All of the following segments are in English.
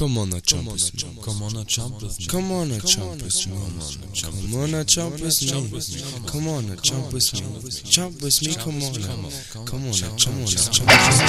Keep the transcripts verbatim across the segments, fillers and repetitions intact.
Come on, now jump with me. Come on, now jump with me. Come on, now jump with me. Come on, now jump with me. Come on, now jump with me. Jump with me. Come on, now. Come on, now jump with me. Jump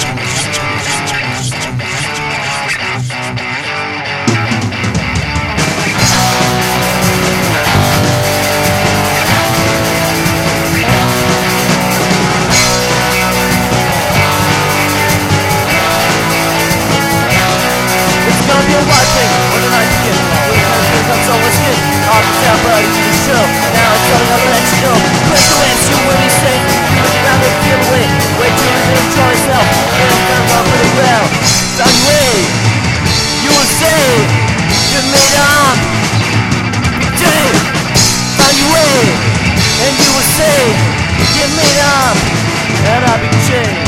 You're watching on the night begin. We're gonna pick up so much skin. Off the sound, but you the show. Now it's coming up, let you know. Quick to answer you when we say, look around and feel away. Wait till you enjoy yourself. And I'm gonna run pretty well. Done way. You will say, you made on. Day. Find your way. And you will say, you made on. And I'll be changed.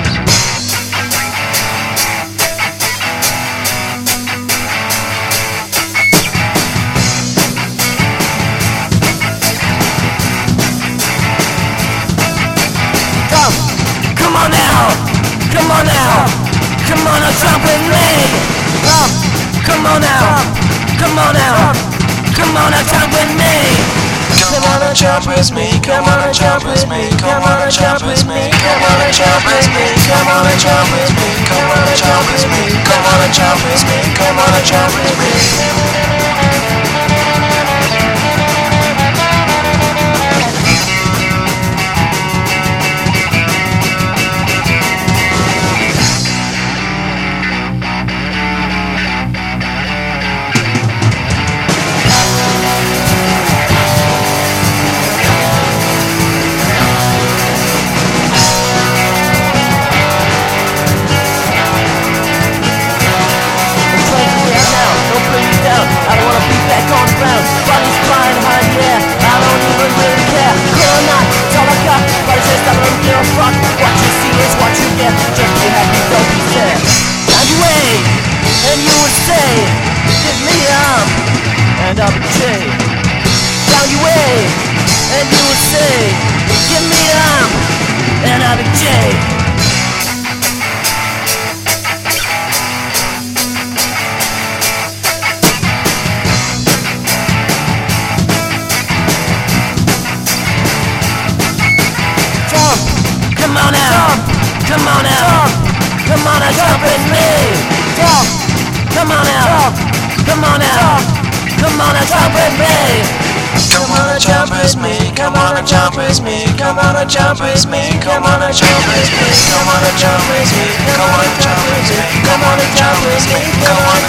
Come on now, come on now, come on now, jump with me. Come, come on now, come on now, come on now, jump with me. Come on and jump with me, come on and jump with me, come on and jump with me, come on and jump with me, come on and jump with me, come on and jump with me, come on and jump with me, come on and jump with me. I don't wanna be back on the ground. Body's flying high, yeah, I don't even really care. Cool or not, it's all I got. But it's just I don't give a fuck. What you see is what you get. Just be happy, don't be sad. Find your way, and you would say, give me up, and I'll be changed. Found your way, and you would say, give me up, and I'll be changed. Come on out, come on out, come on out, jump with me. Jump, come on out, come on out, come on out, jump with me. Come on and jump with me, come on and jump with me, come on and jump with me, come on and jump with me, come on and jump with me, come on and jump with me, come on and jump with me, come on.